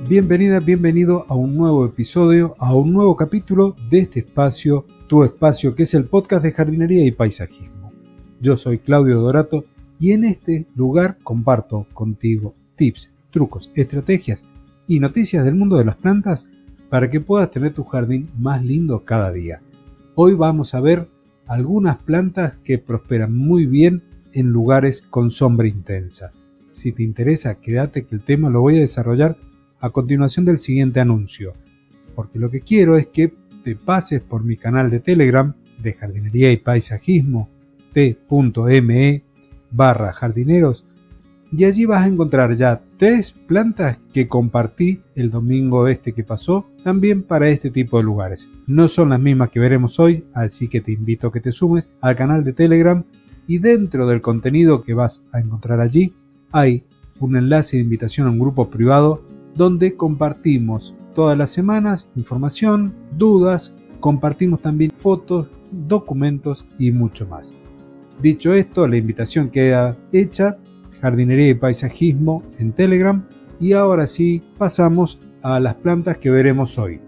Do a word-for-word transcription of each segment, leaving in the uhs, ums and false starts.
Bienvenida, bienvenido a un nuevo episodio, a un nuevo capítulo de este espacio, tu espacio, que es el podcast de jardinería y paisajismo. Yo soy Claudio Dorato y en este lugar comparto contigo tips, trucos, estrategias y noticias del mundo de las plantas para que puedas tener tu jardín más lindo cada día. Hoy vamos a ver algunas plantas que prosperan muy bien en lugares con sombra intensa. Si te interesa, quédate que el tema lo voy a desarrollar a continuación del siguiente anuncio, porque lo que quiero es que te pases por mi canal de Telegram de jardinería y paisajismo, t.me barra jardineros, y allí vas a encontrar ya tres plantas que compartí el domingo este que pasó, también para este tipo de lugares. No son las mismas que veremos hoy, así que te invito a que te sumes al canal de Telegram y dentro del contenido que vas a encontrar allí hay un enlace de invitación a un grupo privado donde compartimos todas las semanas información, dudas, compartimos también fotos, documentos y mucho más. Dicho esto, la invitación queda hecha, jardinería y paisajismo en Telegram, y ahora sí pasamos a las plantas que veremos hoy.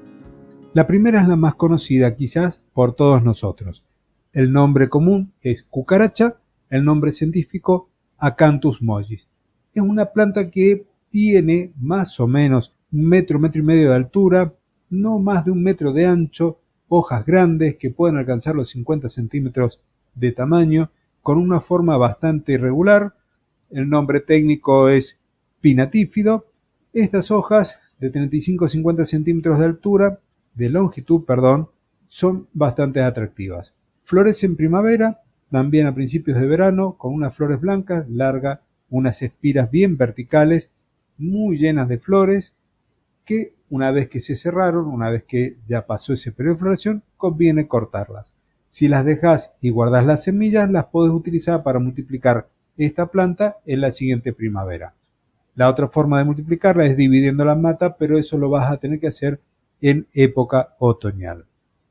La primera es la más conocida quizás por todos nosotros. El nombre común es cucaracha, el nombre científico Acanthus mollis. Es una planta que tiene más o menos un metro, metro y medio de altura, no más de un metro de ancho, hojas grandes que pueden alcanzar los cincuenta centímetros de tamaño, con una forma bastante irregular. El nombre técnico es pinatífido. Estas hojas de treinta y cinco a cincuenta centímetros de altura, de longitud, perdón, son bastante atractivas. Florece en primavera, también a principios de verano, con unas flores blancas, largas, unas espiras bien verticales, muy llenas de flores, que una vez que se cerraron, una vez que ya pasó ese periodo de floración, conviene cortarlas. Si las dejas y guardas las semillas, las puedes utilizar para multiplicar esta planta en la siguiente primavera. La otra forma de multiplicarla es dividiendo la mata, pero eso lo vas a tener que hacer en época otoñal.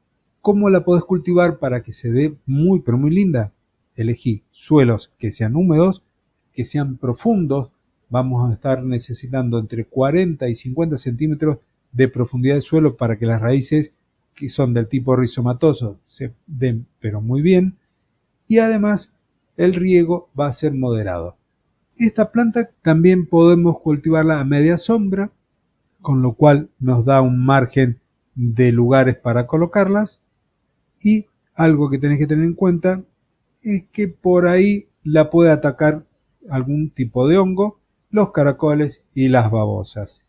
¿Cómo la podés cultivar para que se dé muy pero muy linda? Elegí suelos que sean húmedos, que sean profundos. Vamos a estar necesitando entre cuarenta y cincuenta centímetros de profundidad de suelo para que las raíces, que son del tipo rizomatoso, se den pero muy bien, y además el riego va a ser moderado. Esta planta también podemos cultivarla a media sombra, con lo cual nos da un margen de lugares para colocarlas, y algo que tenés que tener en cuenta es que por ahí la puede atacar algún tipo de hongo, los caracoles y las babosas.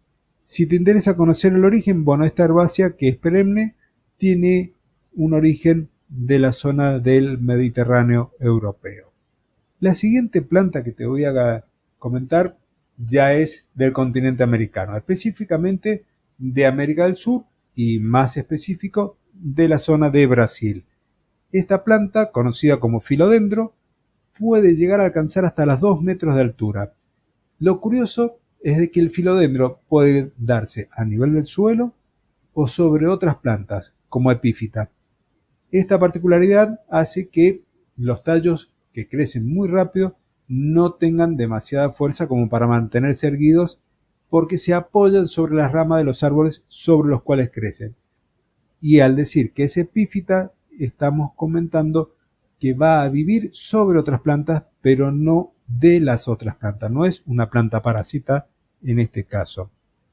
Si te interesa conocer el origen, bueno, esta herbácea, que es perenne, tiene un origen de la zona del Mediterráneo europeo. La siguiente planta que te voy a comentar ya es del continente americano, específicamente de América del Sur y más específico de la zona de Brasil. Esta planta, conocida como filodendro, puede llegar a alcanzar hasta los dos metros de altura. Lo curioso es de que el filodendro puede darse a nivel del suelo o sobre otras plantas, como epífita. Esta particularidad hace que los tallos, que crecen muy rápido, no tengan demasiada fuerza como para mantenerse erguidos, porque se apoyan sobre las ramas de los árboles sobre los cuales crecen. Y al decir que es epífita, estamos comentando que va a vivir sobre otras plantas, pero no de las otras plantas. No es una planta parásita en este caso.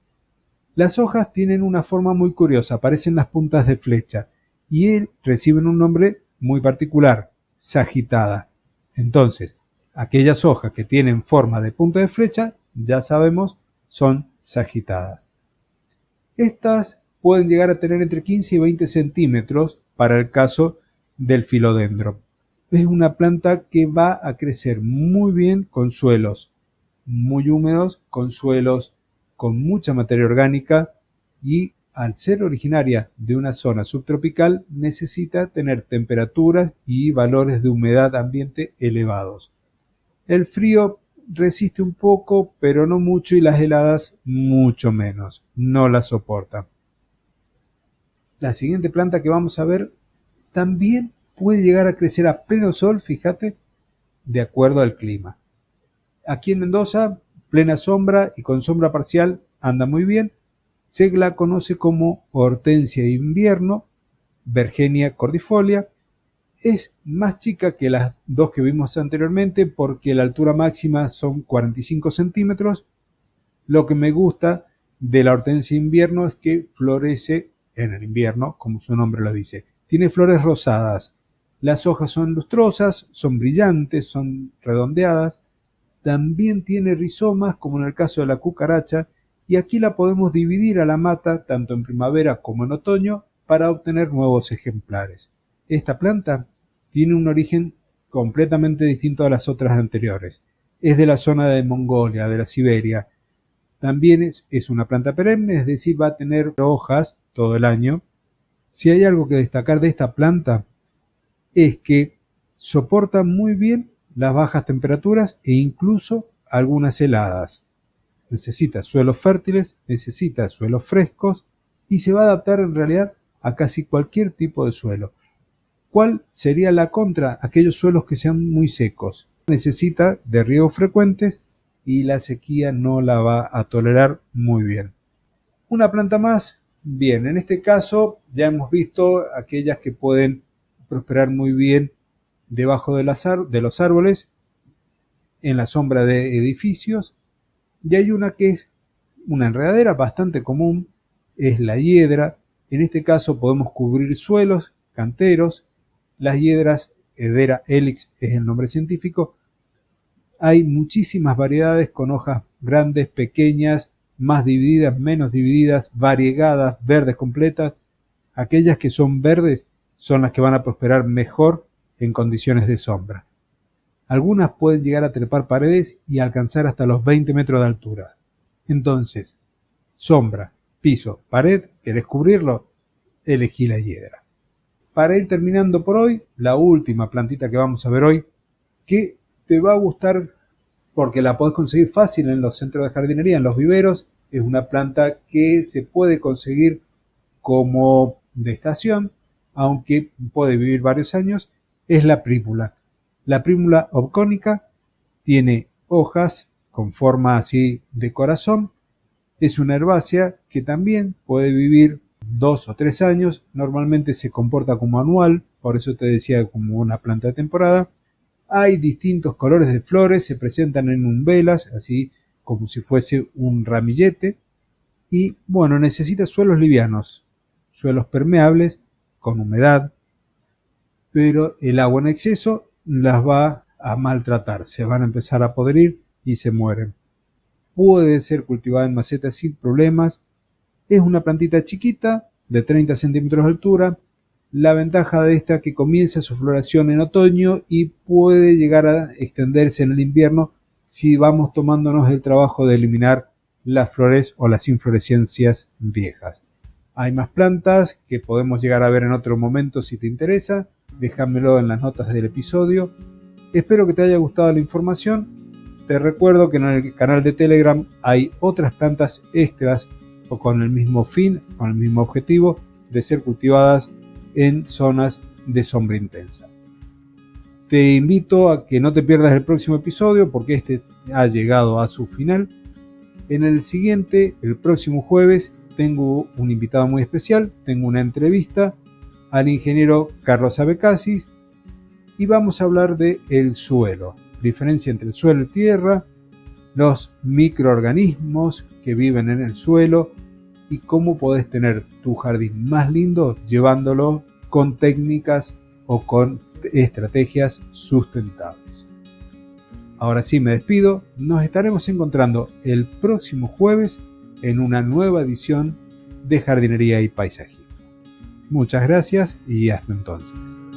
Las hojas tienen una forma muy curiosa, parecen las puntas de flecha, y reciben un nombre muy particular, sagitada. Entonces, aquellas hojas que tienen forma de punta de flecha, ya sabemos, son sagitadas. Estas pueden llegar a tener entre quince y veinte centímetros para el caso del filodendro. Es una planta que va a crecer muy bien con suelos muy húmedos, con suelos con mucha materia orgánica, y al ser originaria de una zona subtropical necesita tener temperaturas y valores de humedad ambiente elevados. El frío resiste un poco, pero no mucho, y las heladas mucho menos, no las soporta. La siguiente planta que vamos a ver también puede llegar a crecer a pleno sol, fíjate, de acuerdo al clima. Aquí en Mendoza, plena sombra y con sombra parcial anda muy bien. Se la conoce como hortensia de invierno, Vergenia cordifolia. Es más chica que las dos que vimos anteriormente porque la altura máxima son cuarenta y cinco centímetros. Lo que me gusta de la hortensia de invierno es que florece en el invierno, como su nombre lo dice. Tiene flores rosadas. Las hojas son lustrosas, son brillantes, son redondeadas. También tiene rizomas, como en el caso de la cucaracha, y aquí la podemos dividir a la mata, tanto en primavera como en otoño, para obtener nuevos ejemplares. Esta planta tiene un origen completamente distinto a las otras anteriores. Es de la zona de Mongolia, de la Siberia. También es, es una planta perenne, es decir, va a tener hojas todo el año. Si hay algo que destacar de esta planta, es que soporta muy bien las bajas temperaturas e incluso algunas heladas. Necesita suelos fértiles, necesita suelos frescos y se va a adaptar en realidad a casi cualquier tipo de suelo. ¿Cuál sería la contra? Aquellos suelos que sean muy secos. Necesita de riegos frecuentes y la sequía no la va a tolerar muy bien. Una planta más, bien, en este caso ya hemos visto aquellas que pueden prosperar muy bien debajo de, las de los árboles, en la sombra de edificios, y hay una que es una enredadera bastante común, es la hiedra. En este caso podemos cubrir suelos, canteros. Las hiedras, Hedera helix es el nombre científico. Hay muchísimas variedades con hojas grandes, pequeñas, más divididas, menos divididas, variegadas, verdes completas. Aquellas que son verdes son las que van a prosperar mejor en condiciones de sombra. Algunas pueden llegar a trepar paredes y alcanzar hasta los veinte metros de altura. Entonces, sombra, piso, pared, ¿querés cubrirlo? Elegí la hiedra. Para ir terminando por hoy, la última plantita que vamos a ver hoy, que te va a gustar porque la podés conseguir fácil en los centros de jardinería, en los viveros. Es una planta que se puede conseguir como de estación, aunque puede vivir varios años, es la prímula. La prímula obcónica tiene hojas con forma así de corazón. Es una herbácea que también puede vivir dos o tres años. Normalmente se comporta como anual, por eso te decía como una planta de temporada. Hay distintos colores de flores, se presentan en umbelas, así como si fuese un ramillete. Y bueno, necesita suelos livianos, suelos permeables, con humedad, pero el agua en exceso las va a maltratar, se van a empezar a podrir y se mueren. Puede ser cultivada en macetas sin problemas. Es una plantita chiquita, de treinta centímetros de altura. La ventaja de esta es que comienza su floración en otoño y puede llegar a extenderse en el invierno si vamos tomándonos el trabajo de eliminar las flores o las inflorescencias viejas. Hay más plantas que podemos llegar a ver en otro momento si te interesa. Déjamelo en las notas del episodio. Espero que te haya gustado la información. Te recuerdo que en el canal de Telegram hay otras plantas extras o con el mismo fin, con el mismo objetivo de ser cultivadas en zonas de sombra intensa. Te invito a que no te pierdas el próximo episodio porque este ha llegado a su final. En el siguiente, el próximo jueves, tengo un invitado muy especial, tengo una entrevista al ingeniero Carlos Abecasis y vamos a hablar de el suelo, diferencia entre el suelo y tierra, los microorganismos que viven en el suelo y cómo podés tener tu jardín más lindo llevándolo con técnicas o con estrategias sustentables. Ahora sí me despido, nos estaremos encontrando el próximo jueves en una nueva edición de Jardinería y Paisajismo. Muchas gracias y hasta entonces.